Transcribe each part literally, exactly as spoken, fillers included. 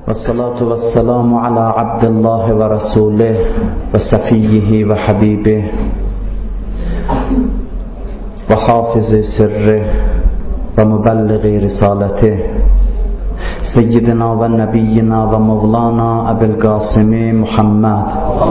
والصلاة والسلام على عبد الله ورسوله وصفيه وحبيبه وحافظ سره ومبلغ رسالته سيدنا ونبينا ومولانا أبي القاسم محمد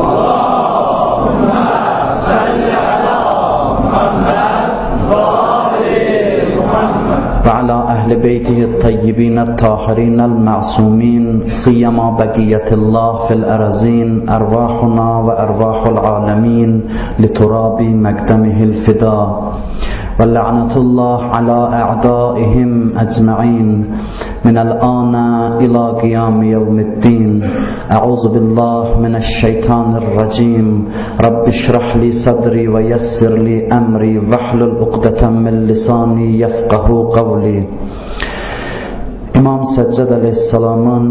وعلى أهل بيته الطيبين الطاهرين المعصومين سيما بقية الله في الأرزين أرواحنا وأرواح العالمين لتراب مقدمه الفداء ولعنة الله على أعدائهم أجمعين من الآن إلى قيام يوم الدين. أعوذ بالله من الشيطان الرجيم. رب اشرح لي صدري ويسر لي أمري واحلل عقدة من لساني يفقه قولي. İmam Səccəd əleyhissalamın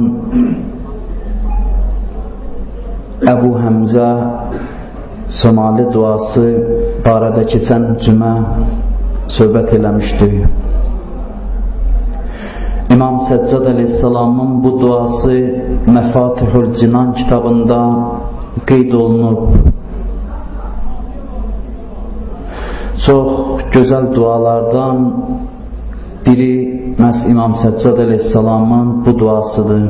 Əbu Həmzə Somali duası barədə keçən cümə söhbət eləmişdik. İmam Səccəd əleyhissalamın bu duası Məfatihül Cinan kitabında qeyd olunub. Çox gözəl dualardan biri məhz İmam Səccəd əleyhissalamın bu duasıdır.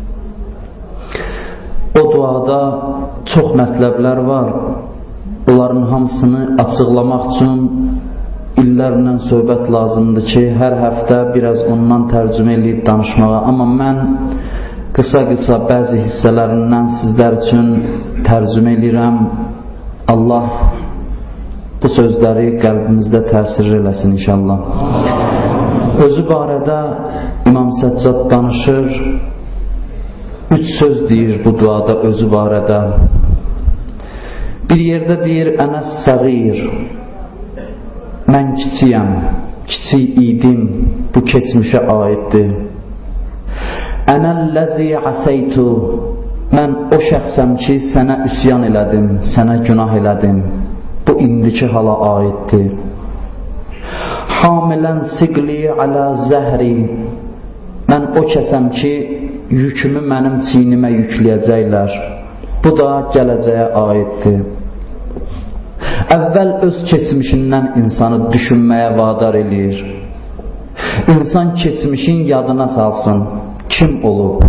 O duada çox mətləblər var. Onların hamısını açıqlamaq üçün illərlə söhbət lazımdır ki, hər həftə biraz ondan tərcümə edib danışmağa. Amma mən qısa-qısa bəzi hissələrindən sizlər üçün tərcümə edirəm. Allah bu sözləri qəlbimizdə təsir eləsin inşallah. Özü barədə İmam Səccəd danışır. Üç söz deyir bu duada özü barədə. Bir yerdə deyir, ənə səğir, mən kiçiyəm, kiçik idim, bu keçmişə aiddir. Ənəlləzi əsəytu, mən o şəxsəm ki, sənə üsyan elədim, sənə günah elədim, bu indiki hala aiddir. Hamilən siqli alə zəhri, mən o kəsəm ki, yükümü mənim çiynimə yükləyəcəklər, bu da gələcəyə aiddir. Əvvəl öz keçmişindən insanı düşünməyə vadar eləyir. İnsan keçmişin yadına salsın, kim olub?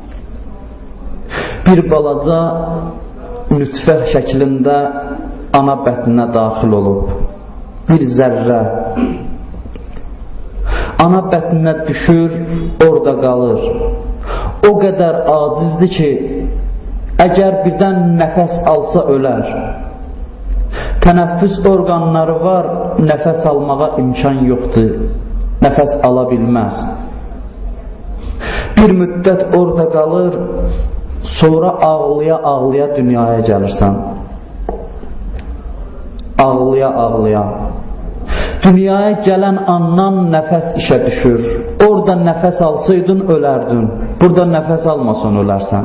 Bir balaca nütfə şəklində ana bətninə daxil olub. Bir zərrə ana bətninə düşür, orada qalır. O qədər acizdir ki, əgər birdən nəfəs alsa ölər. Tənəffüs orqanları var, nəfəs almağa imkan yoxdur, nəfəs ala bilməz. Bir müddət orada qalır, sonra ağlaya-ağlaya dünyaya gəlirsən. Ağlaya-ağlaya. Dünyaya gələn andan nəfəs işə düşür. Orada nəfəs alsaydın ölərdin, burada nəfəs almasan ölərsən.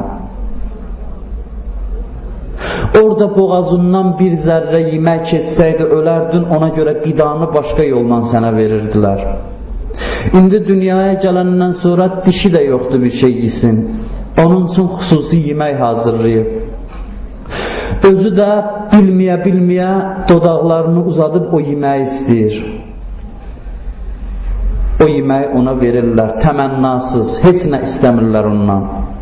Orada boğazından bir zərrə yemək keçsəydi ölərdin, ona görə qidanı başqa yolla sənə verirdilər. İndi dünyaya gələndən sonra dişi də yoxdur bir şey yesin. Onun üçün xüsusi yemək hazırlayıb. Özü də bilməyə-bilməyə dodaqlarını uzadıb o yeməyi istəyir. O yeməyi ona verirlər, təmənnasız, heç nə istəmirlər ondan.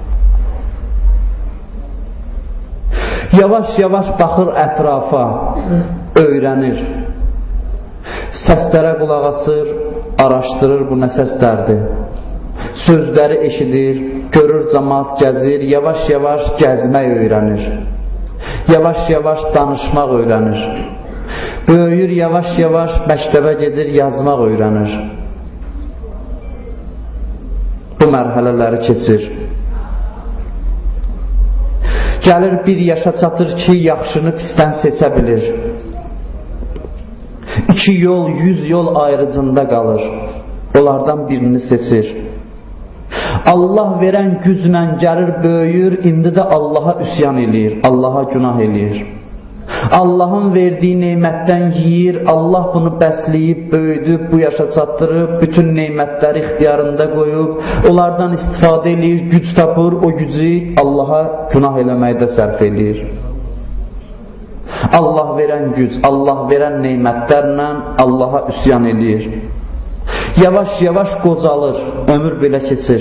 Yavaş-yavaş baxır ətrafa, öyrənir. Səslərə qulaq asır, araşdırır bu nə səslərdir. Sözləri eşidir, görür cəmaat gəzir, yavaş-yavaş gəzmək öyrənir. Yavaş-yavaş danışmaq öyrənir. Böyüyür, yavaş-yavaş məktəbə gedir, yazmaq öyrənir. Bu mərhələləri keçir. Gəlir bir yaşa çatır ki, yaxşını pisdən seçə bilir. İki yol, yüz yol ayrıcında qalır. Onlardan birini seçir. Allah verən güclə gəlir, böyüyür, indi də Allaha üsyan eləyir, Allaha günah eləyir. Allahın verdiyi neymətdən yiyir, Allah bunu bəsləyib, böyüdüb, bu yaşa çatdırıb, bütün neymətləri ixtiyarında qoyub, onlardan istifadə edir, güc tapır, o gücü Allaha günah eləməkdə sərf edir. Allah verən güc, Allah verən neymətlərlə Allaha üsyan edir. Yavaş-yavaş qocalır, ömür belə keçir.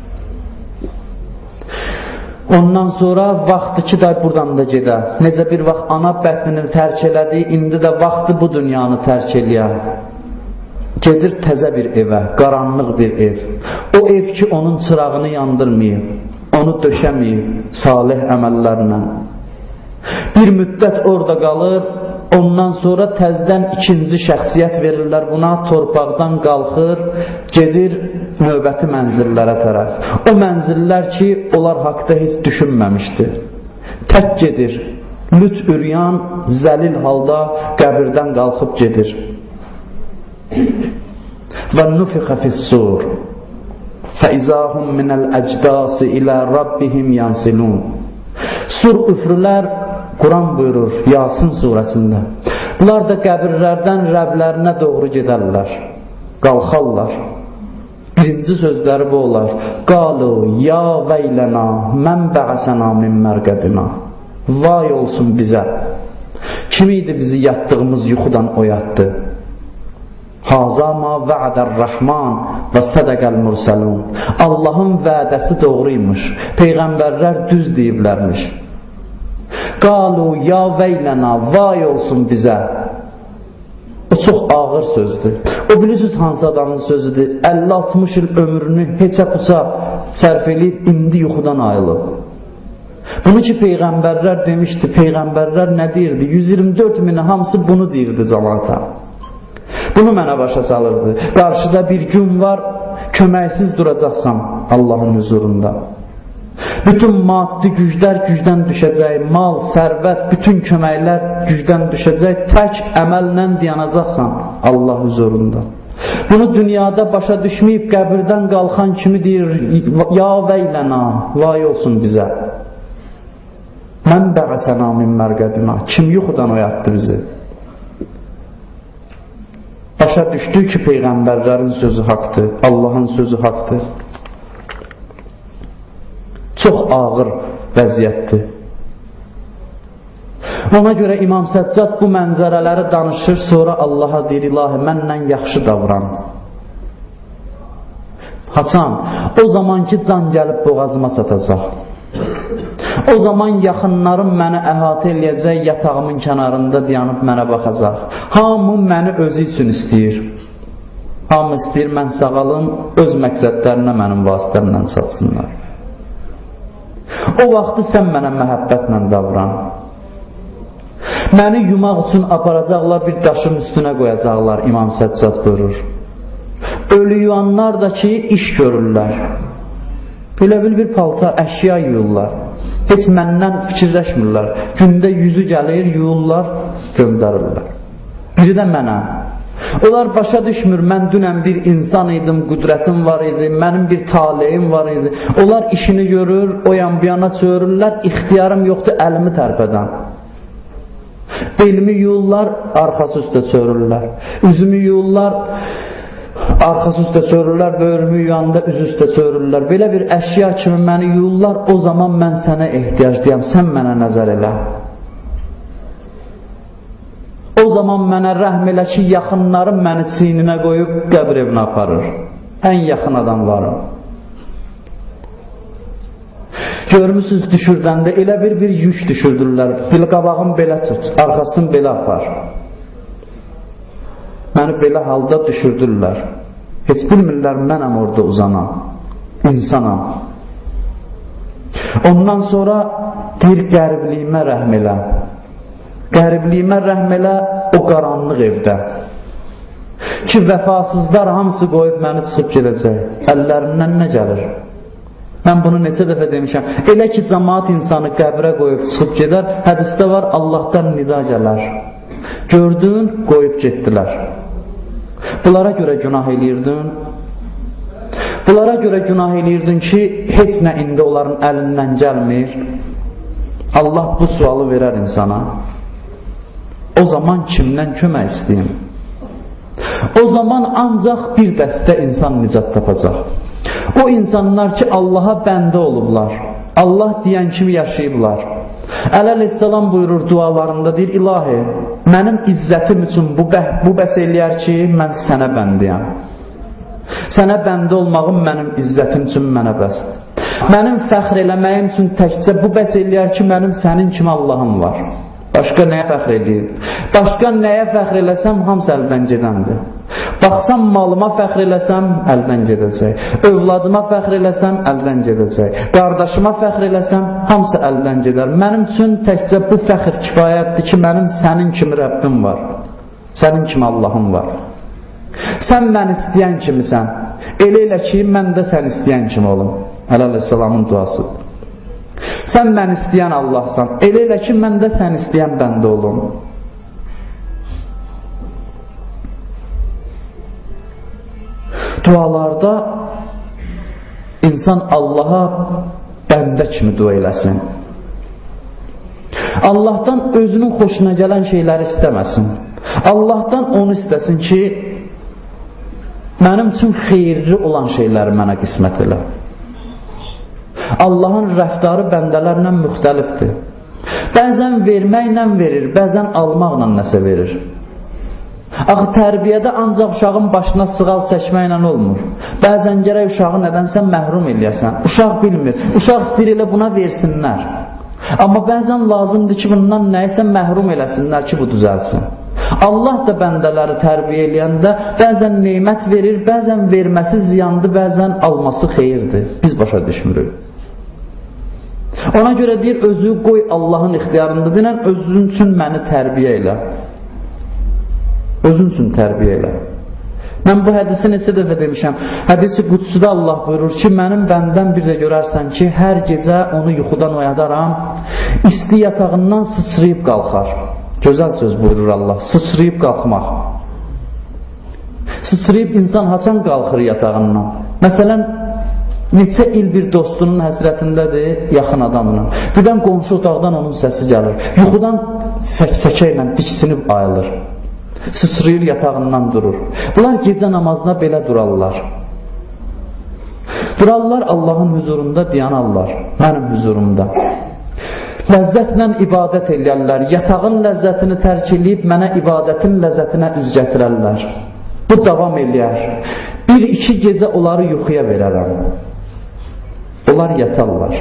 Ondan sonra vaxtı ki da buradan da gedə. Necə bir vaxt ana bətnini tərk elədi, indi də vaxtı bu dünyanı tərk eləyə. Gedir təzə bir evə, qaranlıq bir ev. O ev ki onun çırağını yandırmayıb, onu döşəməyib salih əməllərlə. Bir müddət orada qalır, ondan sonra təzdən ikinci şəxsiyyət verirlər buna, torpaqdan qalxır, gedir növbəti mənzillərə tərəf. O mənzillər ki, onlar haqda heç düşünməmişdi. Tək gedir, lüt üryan, zəlil halda qəbirdən qalxıb gedir. Və nufiqə fissur fəizahum minəl əcdası ilə Rabbihim yansilun. Sur üfrülər, Quran buyurur Yasin surəsində. Bunlar da qəbirlərdən Rəblərinə doğru gedərlər, qalxarlar. Birinci sözləri bu olar. Qalu ya veylena mən bə'səna min mərqədina. Vay olsun bizə. Kim idi bizi yatdığımız yuxudan oyatdı? Haza ma va'dər-Rahman və sədəqəl mursalun. Allahın vədəsi doğruymuş. Peyğəmbərlər düz deyiblərmiş. Qalu ya veylena, vay olsun bizə. O çox ağır sözdür. O bilirsiniz hansı adamın sözüdür? əlli altmış il ömrünü heçə puça sərf edib, indi yuxudan ayılıb. Bunu ki Peyğəmbərlər demişdi. Peyğəmbərlər nə deyirdi? yüz iyirmi dörd mini hamısı bunu deyirdi cəmaata. Bunu mənə başa salırdı. Qarşıda bir gün var, köməksiz duracaqsam Allahın huzurunda. Bütün maddi güclər gücdən düşəcək, mal, sərvət, bütün köməklər gücdən düşəcək, tək əməllə dayanacaqsan Allah huzurunda. Bunu dünyada başa düşməyib qəbirdən qalxan kimi deyir, ya veylena, vay olsun bizə. Mən bə'səna min mərqədina, kim yuxudan oyatdı bizi? Başa düşdü ki Peyğəmbərlərin sözü haqdır, Allahın sözü haqdır. Çox ağır vəziyyətdir. Ona görə İmam Səccad bu mənzərələri danışır, sonra Allaha deyir, ilahi məndən yaxşı davran. Haçan, o zaman ki can gəlib boğazıma çatacaq. O zaman yaxınlarım məni əhatə eləyəcək, yatağımın kənarında dayanıb mənə baxacaq. Hamı məni özü üçün istəyir. Hamı istəyir mən sağalım, öz məqsədlərinə mənim vasitəmlə çatsınlar. O vaxtı sən mənə məhəbbətlə davran. Məni yumaq üçün aparacaqlar, bir daşın üstünə qoyacaqlar, İmam Səccad buyurur. Ölü yuanlar da ki iş görürlər. Belə bil bir palta, əşya yuyurlar. Heç məndən fikirləşmirlər. Gündə yüzü gəlir, yuyurlar, göndərirlər. Biri də mənə. Onlar başa düşmür, mən dünən bir insan idim, qüdrətim var idi, mənim bir taleyim var idi. Onlar işini görür, o yan bir yana çörürlər, ixtiyarım yoxdur əlimi tərpədən. Belimi yuyurlar, arxası üstə çörürlər. Üzümü yuyurlar, arxası üstə çörürlər, böğrümü yuyanda üz üstə çörürlər. Belə bir əşya kimi məni yuyurlar, o zaman mən sənə ehtiyaclıyam, sən mənə nəzər elə. O zaman mənə rəhm elə ki, yaxınlarım məni çiyninə qoyub qəbir evinə aparır. Ən yaxın adamlarım. Görmüsünüz düşürdəndə elə bir bir yük düşürdürlər. Bil qabağım belə tut, arxasını belə apar. Məni belə halda düşürdürlər. Heç bilmirlər mənəm orada uzanan. İnsanam. Ondan sonra deyir qəribliyimə rəhm elə. Qəribliyimə rəhm elə o qaranlıq evdə. Ki vəfasızlar hamısı qoyub məni çıxıb gedəcək. Əllərindən nə gəlir? Mən bunu neçə dəfə demişəm. Elə ki cəmaat insanı qəbrə qoyub çıxıb gedər, hədisdə var Allahdan nida gələr. Gördün, qoyub getdilər. Bunlara görə günah eləyirdin. Bunlara görə günah eləyirdin ki, heç nə indi onların əlindən gəlmir. Allah bu sualı verər insana. O zaman kimdən kömək istəyim? O zaman ancaq bir dəstə insan nicat tapacaq. O insanlar ki, Allaha bəndə olublar, Allah deyən kimi yaşayıblar. Əli əleyhissalam buyurur dualarında, deyir, ilahi, mənim izzətim üçün bu, bə bu bəs eləyər ki, mən sənə bəndiyəm. Sənə bəndə olmağım mənim izzətim üçün mənə bəsdir. Mənim fəxr eləməyim üçün təkcə bu bəs eləyər ki, mənim sənin kimi Allahım var. Başqa nəyə fəxr eləyir? Başqa nəyə fəxr eləsəm, hamısı əldən gedəndir. Baxsam malıma fəxr eləsəm, əldən gedəcək. Övladıma fəxr eləsəm, əldən gedəcək. Qardaşıma fəxr eləsəm, hamısı əldən gedər. Mənim üçün təkcə bu fəxr kifayətdir ki, mənim sənin kimi Rəbbim var. Sənin kimi Allahım var. Sən mən istəyən kimisən. Elə elə ki, mən də sən istəyən kimi olum. Əli əleyhissalamın duasıdır. Sən mən istəyən Allahsan. Elə elə ki, mən də sən istəyən bəndə olum. Dualarda insan Allaha bəndə kimi dua eləsin. Allahdan özünün xoşuna gələn şeyləri istəməsin. Allahdan onu istəsin ki, mənim üçün xeyirli olan şeyləri mənə qismət elə. Allahın rəftarı bəndələrlə müxtəlifdir. Bəzən verməklə verir, bəzən almaqla nəsə verir. Axı tərbiyədə ancaq uşağın başına sığal çəkməklə olmur. Bəzən gərək uşağı nədənsə məhrum eləyəsən. Uşaq bilmir. Uşaq istəyir elə buna versinlər. Amma bəzən lazımdır ki, bundan nəyisə məhrum eləsinlər ki, bu düzəlsin. Allah da bəndələri tərbiyə eləyəndə bəzən neymət verir, bəzən verməsi ziyandır, bəzən alması xeyirdir. Biz başa düşmürük. Ona görə deyir, özü qoy Allahın ixtiyarında deyilən, özün üçün məni tərbiyə elə. Özün üçün tərbiyə elə. Mən bu hədisi neçə dəfə demişəm. Hədisi qudsuda Allah buyurur ki, mənim bəndən bir də görərsən ki, hər gecə onu yuxudan oyadaram, isti yatağından sıçrayıb qalxar. Gözəl söz buyurur Allah, sıçrayıb qalxmaq. Sıçrayıb insan haçan qalxır yatağından? Məsələn, neçə il bir dostunun həsrətindədir, yaxın adamla. Birdən qonşu otaqdan onun səsi gəlir. Yuxudan sək-səkə ilə diksinib ayılır. Sıçrayır yatağından durur. Bunlar gecə namazına belə durarlar. Durarlar Allahın huzurunda, dayanarlar. Mənim huzurumda. Ləzzətlə ibadət eləyərlər. Yatağın ləzzətini tərk eləyib mənə ibadətin ləzzətinə üz gətirərlər. Bu davam eləyər. Bir iki gecə onları yuxuya verərəm. Onlar yatarlar.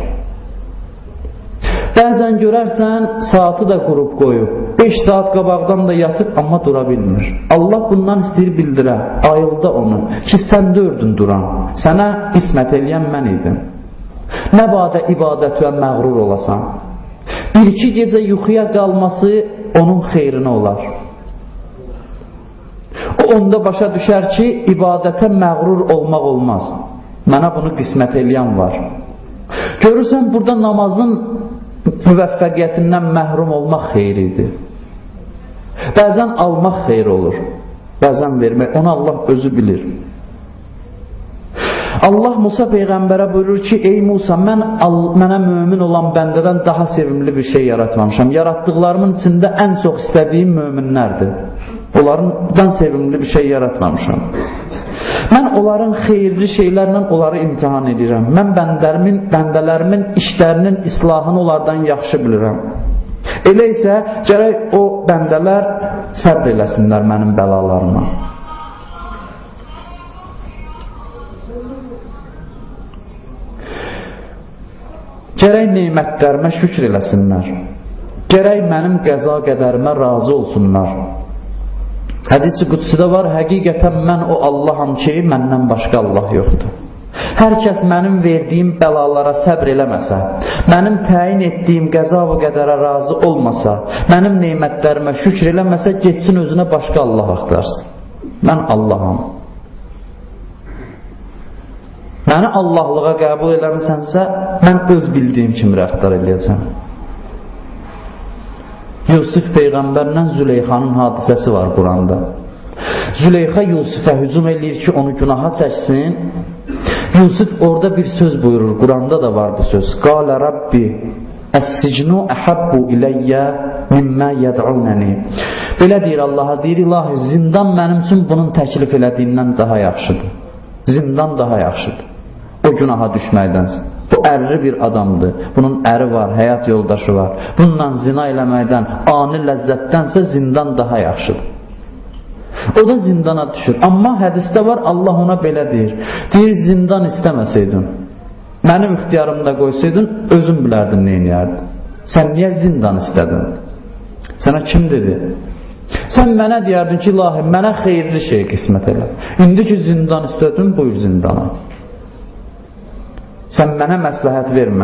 Bəzən görərsən saatı da qurub qoyub. beş saat qabaqdan da yatıb, amma dura bilmir. Allah bundan istəyir bildirə. Ayılda onu ki, sən dördün duran. Sənə qismət eləyən mən idim. Nə badə ibadətə məğrur olasan. Bir iki gecə yuxuya qalması onun xeyrinə olar. O onda başa düşər ki, ibadətə məğrur olmaq olmaz. Mənə bunu qismət eləyən var. Görürsən, burada namazın müvəffəqiyyətindən məhrum olmaq xeyridir. Bəzən almaq xeyr olur. Bəzən vermək. Onu Allah özü bilir. Allah Musa Peyğəmbərə buyurur ki, ey Musa, mən mənə mömin olan bəndədən daha sevimli bir şey yaratmamışam. Yaratdıqlarımın içində ən çox istədiyim möminlərdir. Onlardan sevimli bir şey yaratmamışam. Mən onların xeyirli şeylərlə onları imtihan edirəm. Mən bəndələrimin, bəndələrimin işlərinin islahını onlardan yaxşı bilirəm. Elə isə gərək o bəndələr səbr eləsinlər mənim bəlalarıma. Gərək neymətlərimə şükür eləsinlər. Gərək mənim qəza qədərimə razı olsunlar. Hədis-i qudsidə var, həqiqətən mən o Allaham ki, məndən başqa Allah yoxdur. Hər kəs mənim verdiyim bəlalara səbr eləməsə, mənim təyin etdiyim qəza və qədərə razı olmasa, mənim neymətlərimə şükür eləməsə, getsin özünə başqa Allah axtarsın. Mən Allaham. Məni Allahlığa qəbul eləmisənsə, mən öz bildiyim kimi rəftar eləyəcəm. Yusuf Peyğəmbərlə Züleyxanın hadisəsi var Quranda. Züleyxa Yusufə hücum eləyir ki, onu günaha çəksin. Yusuf orada bir söz buyurur, Quranda da var bu söz. Qalə Rabbi, əs-sicnu əhabbu iləyyə mimmə yəd'unəni. Belə deyir Allaha, deyir ilahi, zindan mənim üçün bunun təklif elədiyindən daha yaxşıdır. Zindan daha yaxşıdır. O günaha düşməkdənsə. Bu ərli bir adamdır. Bunun əri var, həyat yoldaşı var. Bununla zina eləməkdən, ani ləzzətdənsə zindan daha yaxşıdır. O da zindana düşür. Amma hədisdə var, Allah ona belə deyir. Deyir, zindan istəməsəydin, mənim ixtiyarımda qoysaydın, özün bilərdin nə eləyərdin. Sən niyə zindan istədin? Sənə kim dedi? Sən mənə deyərdin ki, ilahi, mənə xeyirli şey qismət elə. İndi ki, zindan istədin, buyur zindana. Sən mənə məsləhət vermə.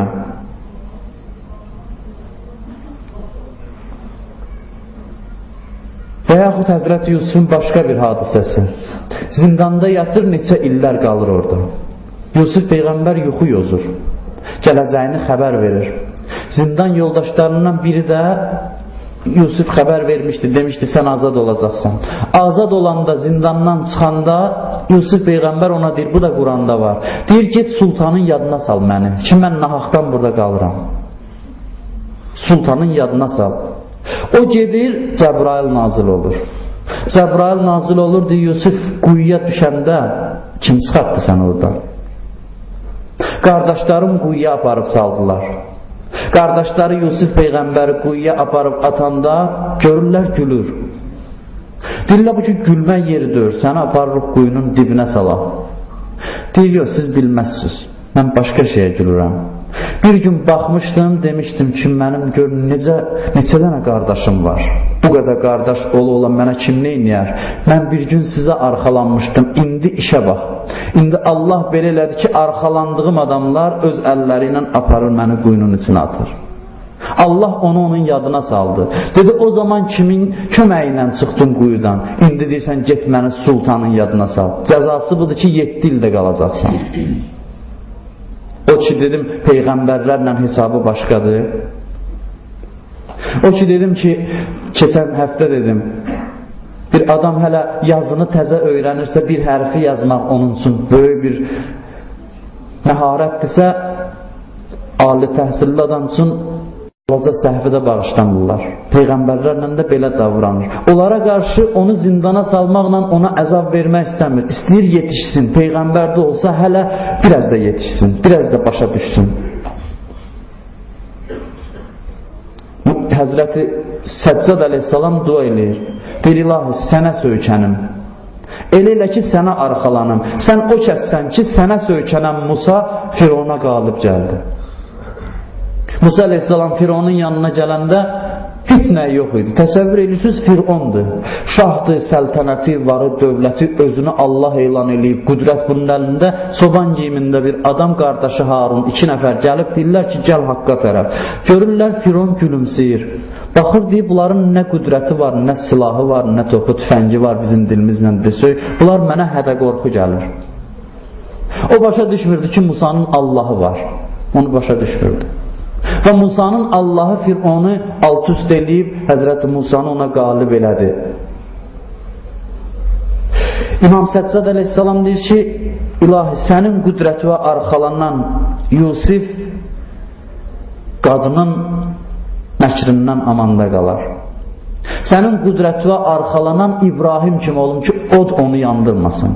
Və yaxud Həzrəti Yusufun başqa bir hadisəsi. Zindanda yatır, neçə illər qalır orada. Yusuf Peyğəmbər yuxu yozur. Gələcəyini xəbər verir. Zindan yoldaşlarından biri də Yusuf xəbər vermişdi, demişdi sən azad olacaqsan. Azad olanda, zindandan çıxanda Yusuf Peyğəmbər ona deyir, bu da Quranda var. Deyir, get sultanın yadına sal məni ki, mən nahaqdan burada qalıram. Sultanın yadına sal. O gedir, Cəbrail nazil olur. Cəbrail nazil olur, deyir, Yusuf quyuya düşəndə kim çıxartdı sən oradan? Qardaşlarım quyuya aparıb saldılar. Qardaşları Yusuf Peyğəmbəri quyuya aparıb atanda görürlər gülür. Deyirlər, bu ki, gülmə yeridir, səni aparırıq quyunun dibinə salaq. Deyir, yox, siz bilməzsiniz, mən başqa şeyə gülürəm. Bir gün baxmışdım, demişdim ki, mənim gör, necə, neçə dənə qardaşım var. Bu qədər qardaş olu olan mənə kim neyniyər? Mən bir gün sizə arxalanmışdım, indi işə bax. İndi Allah belə elədi ki, arxalandığım adamlar öz əlləri ilə aparır, məni quyunun içine atır. Allah onu onun yadına saldı. Dedi, o zaman kimin köməyi ilə çıxdın quyudan? İndi deyirsən, get məni sultanın yadına sal. Cəzası budur ki, yeddi ildə qalacaqsan. O ki, dedim, peyğəmbərlərlə hesabı başqadır. O ki, dedim ki, keçən həftə dedim, bir adam hələ yazını təzə öyrənirsə, bir hərfi yazmaq onun üçün böyük bir məharətdirsə, ali təhsilli adam üçün olaca səhvi də bağışlanırlar. Peyğəmbərlərlə də belə davranır. Onlara qarşı onu zindana salmaqla ona əzab vermək istəmir. İstəyir yetişsin. Peyğəmbər də olsa hələ biraz da yetişsin. Biraz da başa düşsün. Həzrəti Səccad əleyhissalam dua eləyir. Deyir, ilahi, sənə söykənim. Elə elə ki, sənə arxalanım. Sən o kəssən ki, sənə söykənən Musa Firavuna qalib gəldi. Musa əleyhissalam Firavunun yanına gələndə heç nə yox idi. Təsəvvür edirsiniz, Firavundur. Şahdır, səltənəti, varı, dövləti, özünü Allah elan eləyib, qüdrət bunun əlində, soban giyimində bir adam, qardaşı Harun, iki nəfər gəlib, deyirlər ki, gəl haqqa tərəf. Görürlər, Firavun gülümsəyir. Baxır, deyib, bunların nə qüdrəti var, nə silahı var, nə topu, tüfəngi var bizim dilimizlə desək, bunlar mənə hədə qorxu gəlir. O başa düşmürdü ki, Musanın Allahı var. Onu başa düşmürdü. Və Musanın Allahı Firavunu alt üst eləyib, Həzrəti Musanı ona qalib elədi. İmam Səccad əleyhissalam deyir ki, ilahi, sənin qüdrətinə arxalanan Yusuf qadının məkrindən amanda qalar. Sənin qüdrətinə arxalanan İbrahim kimi olum ki, od onu yandırmasın.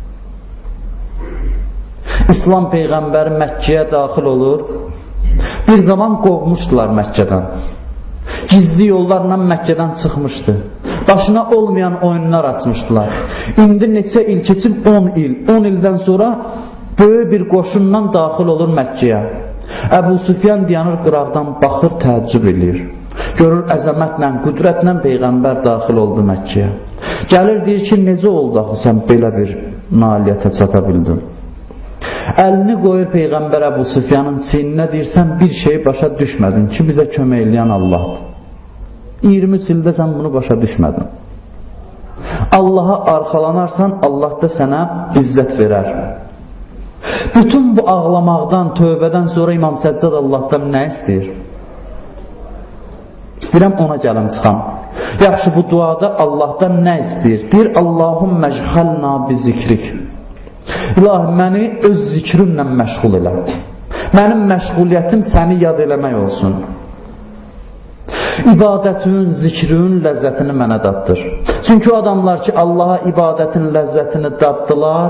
İslam Peyğəmbəri Məkkəyə daxil olur. Bir zaman qovmuşdular Məkkədən. Gizli yollarla Məkkədən çıxmışdı. Başına olmayan oyunlar açmışdılar. İndi neçə il keçib? on il. on ildən sonra böyük bir qoşunla daxil olur Məkkəyə. Əbu Süfyan dayanır qıraqdan, baxır, təəccüb edir. Görür, əzəmətlə, qüdrətlə Peyğəmbər daxil oldu Məkkəyə. Gəlir, deyir ki, necə oldu axı sən belə bir nailiyyətə çata bildin? Əlini qoyur Peyğəmbər Əbu Süfyanın çiyninə, deyirsən, bir şeyi başa düşmədin ki, bizə kömək eləyən Allahdır. iyirmi üç ildə sən bunu başa düşmədin. Allaha arxalanarsan, Allah da sənə izzət verər. Bütün bu ağlamaqdan, tövbədən sonra İmam Səccad Allahdan nə istəyir? İstəyirəm ona gələm çıxam. Yaxşı, bu duada Allahdan nə istəyir? Deyir, Allahümmə əcxəlna bi zikrik. İlahi, məni öz zikrimlə məşğul elə. Mənim məşğuliyyətim səni yad eləmək olsun. İbadətin, zikrin ləzzətini mənə daddır. Çünki o adamlar ki, Allaha ibadətin ləzzətini daddılar,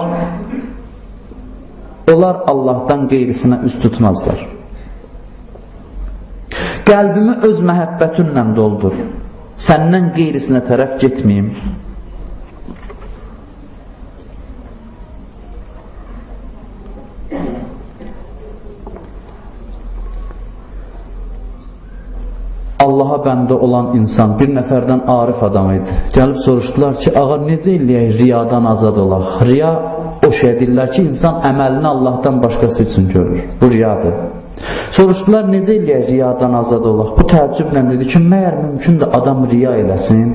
onlar Allahdan qeyrisinə üst tutmazlar. Qəlbimi öz məhəbbətinlə doldur. Səndən qeyrisinə tərəf getməyim. Allaha bəndə olan insan bir nəfərdən arif adam idi. Gəlib soruşdular ki, ağa necə eləyək riyadan azad olaq? Riya o şey deyirlər ki, insan əməlini Allahdan başqası üçün görür. Bu riyadır. Soruşdular, necə eləyək riyadan azad olaq? Bu təəccüblə dedi ki, məyər mümkündür adam riya eləsin?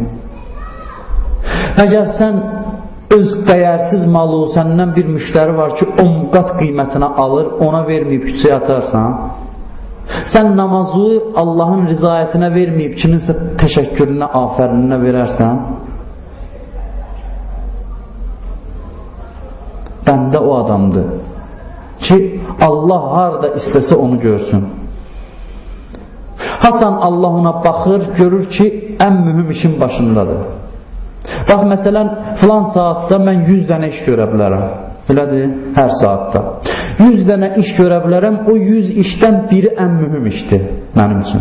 Əgər sən öz dəyərsiz malı, səndən bir müştəri var ki, on qat qiymətinə alır, ona verməyib küçəyə atarsan, sən namazı Allahın rizayətinə verməyib kiminsə təşəkkürünə, afərinə verərsən, bəndə o adamdır ki, Allah harada istəsə onu görsün. Haçan Allah ona baxır, görür ki, ən mühüm işin başındadır. Bax, məsələn, filan saatda mən yüz dənə iş görə bilərəm. Belədir, hər saatda. yüz dənə iş görə bilərəm, o yüz işdən biri ən mühüm işdir mənim üçün.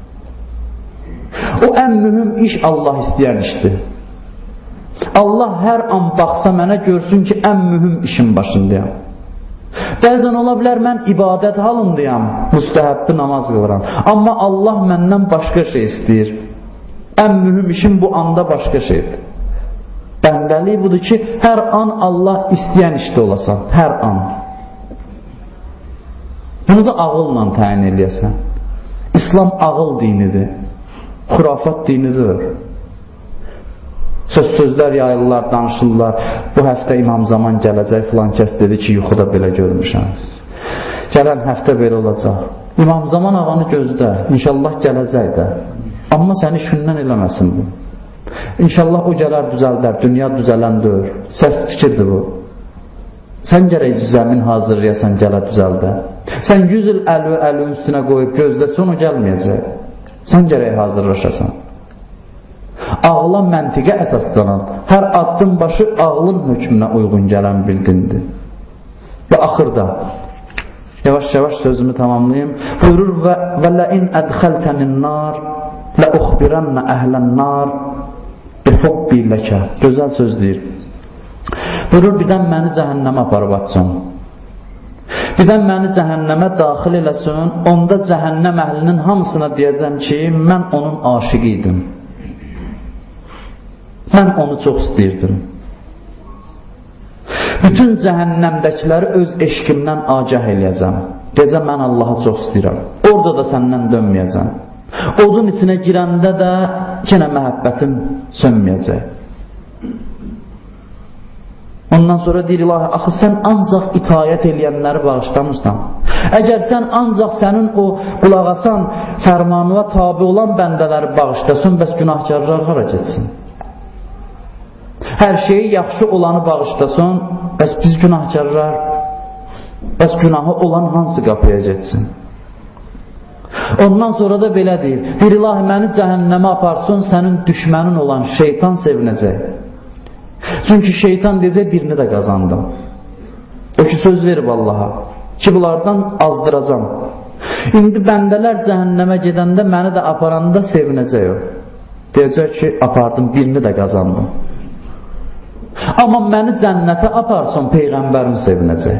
O ən mühüm iş Allah istəyən işdir. Allah hər an baxsa mənə görsün ki, ən mühüm işin başındayam. Bəzən ola bilər, mən ibadət halındayam, müstəhəbbi namaz qılıram. Amma Allah məndən başqa şey istəyir. Ən mühüm işim bu anda başqa şeydir. Bəndəlik budur ki, hər an Allah istəyən işdə olasan, hər an. Bunu da ağılla təyin eləyəsən. İslam ağıl dinidir, xurafat dinidir. Söz sözlər yayırlar, danışırlar. Bu həftə İmam Zaman gələcək, filan kəs dedi ki, yuxuda belə görmüşəm. Gələn həftə belə olacaq. İmam Zaman ağanı gözlə, inşallah gələcək də. Amma səni işindən eləməsin bu. İnşallah o gələr düzəldər, dünya düzələn deyir. Səhv fikirdir bu. Sən gərək zəmin hazırlayasan, gələ düzəldə. Sən yüz il əli əli üstünə qoyub gözləsən, o gəlməyəcək. Sən gərək hazırlaşasan. Ağla məntiqə əsaslanan, hər addım başı ağlın hökmünə uyğun gələn bir dindir. Və axırda, yavaş-yavaş sözümü tamamlayayım. Buyurur, və ləin ədxəltənin nar, lə uxbirənnə əhlən nar, bi hubbi ləkə. Gözəl söz deyir. Buyurur, birdən məni cəhənnəmə aparıb atsın. Birdən məni cəhənnəmə daxil eləsin, onda cəhənnəm əhlinin hamısına deyəcəm ki, mən onun aşıqı idim. Mən onu çox istəyirdim. Bütün cəhənnəmdəkiləri öz eşqimdən agah eləyəcəm. Deyəcəm, mən Allahı çox istəyirəm. Orada da səndən dönməyəcəm. Odun içinə girəndə də yenə məhəbbətin sönməyəcək. Ondan sonra deyir, ilahi, axı sən ancaq itayət eləyənləri bağışlamırsan. Əgər sən ancaq sənin o qulağasan, fərmanına tabi olan bəndələri bağışlasın, bəs günahkarlar hara getsin? Hər şeyi yaxşı olanı bağışlasın, bəs biz günahkarlar, bəs günahı olan hansı qapıya getsin? Ondan sonra da belə deyir, bir ilahi məni cəhənnəmə aparsın, sənin düşmənin olan şeytan sevinəcək. Çünki şeytan deyəcək, birini də qazandım. O ki, söz verib Allaha ki, bunlardan azdıracam. İndi bəndələr cəhənnəmə gedəndə, məni də aparanda sevinəcək o. Deyəcək ki, apardım, birini də qazandım. Amma məni cənnətə aparsın, Peyğəmbərin sevinəcək.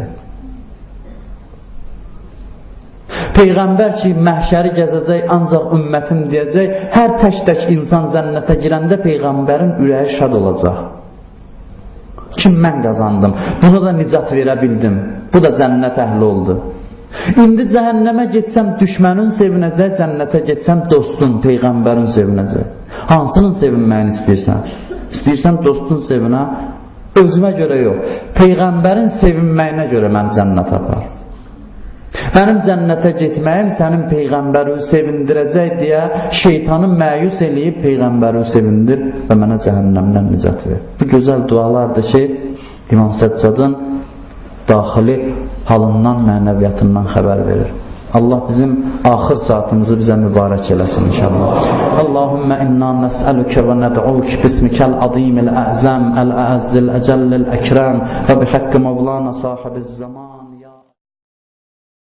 Peyğəmbər ki, məhşəri gəzəcək, ancaq ümmətim deyəcək, hər tək-tək insan cənnətə girəndə Peyğəmbərin ürəyi şad olacaq. Kim mən qazandım, buna da nicat verə bildim, bu da cənnət əhli oldu. İndi cəhənnəmə getsəm düşmənin sevinəcək, cənnətə getsəm dostun, Peyğəmbərin sevinəcək. Hansının sevinməyini istəyirsən? İstəyirsən dostun sevinə, özümə görə yox, Peyğəmbərin sevinməyinə görə mən cənnət apar. Mənim cənnətə getməyim sənin Peyğəmbəri sevindirəcək deyə şeytanı məyus eləyib Peyğəmbəri sevindir və mənə cəhənnəmdən nicat ver. Bu gözəl dualardır ki, İmam Səccadın daxili halından, mənəviyyatından xəbər verir. Allah bizim axır saatimizi bizə mübarək eləsin inşallah. Allahümmə inna nəsəlükə və nəd'uk bismikəl azimil əzəm, əl-əzzil əcəllil əkrəm və bihaqqi mevlana sahibiz zaman.